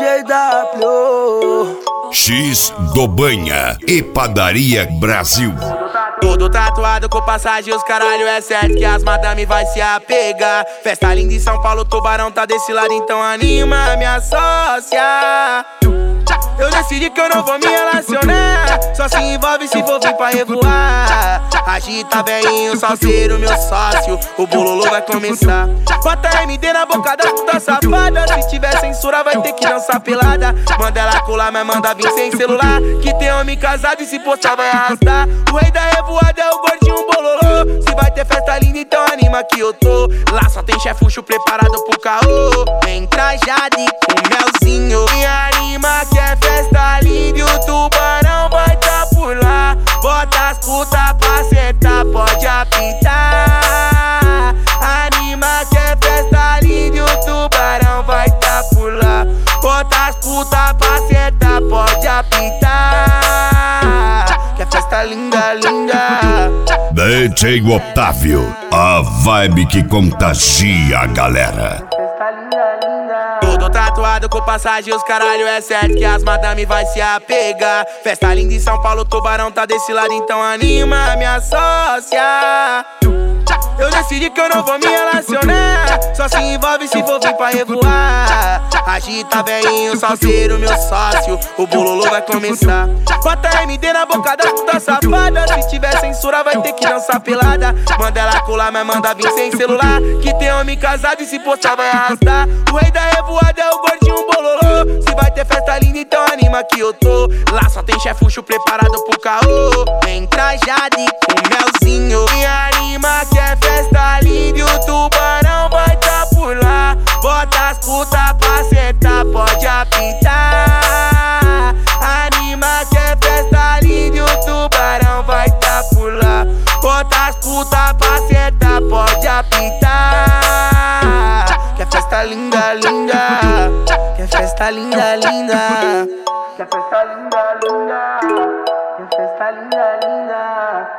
DW X do Banha e Padaria Brasil. Todo tatuado com passagem, os caralho, é certo que as madame vai se apegar. Festa linda em São Paulo, Tubarão tá desse lado, então anima minha sócia. Eu decidi que eu não vou me relacionar, só se envolve se for vir pra revoar. Agita velhinho, salseiro, meu sócio, o bololô vai começar. Bota MD na boca da puta safada, se tiver censura vai ter que dançar pelada. Manda ela colar, mas manda vir sem celular, que tem homem casado e se postar vai arrastar. O rei da revoada é o gordinho bololô. Se vai ter festa linda, então anima que eu tô. Lá só tem chefucho preparado pro caô. Vem trajado e com melzinho, me anima que é festa linda e o Tubarão vai tá por lá. Bota as puta pra sentar, pode apitar. Anima que é festa linda e o Tubarão vai tá por lá. Bota as puta pra sentar, pode apitar. Que é festa linda, linda. DJ Otávio, a vibe que contagia a galera. Todo tatuado com passagem, os caralho, é certo que as madame vai se apegar. Festa linda em São Paulo, Tubarão tá desse lado, então anima minha sócia. Eu decidi que eu não vou me relacionar, só se envolve se for vir pra revoar. Agita velhinho, salseiro, meu sócio, o bololô vai começar. Bota MD na boca da puta safada, se tiver censura vai ter que dançar pelada. Manda ela colar, mas manda vir sem celular, que tem homem casado e se postar vai arrastar. O rei da revoada é o gordinho bololô. Se vai ter festa linda, então anima que eu tô. Lá só tem chefucho preparado pro caô. Vem trajado e com melzinho, me anima que é festa linda e o Tubarão vai tá por lá. Bota as puta pra sentar, pode apitar. Anima que é festa linda e o Tubarão vai tá por lá. Bota as puta pra sentar, pode apitar. Que é festa linda, linda. Que é festa linda, linda. Que é festa linda, linda. Que é festa linda, linda.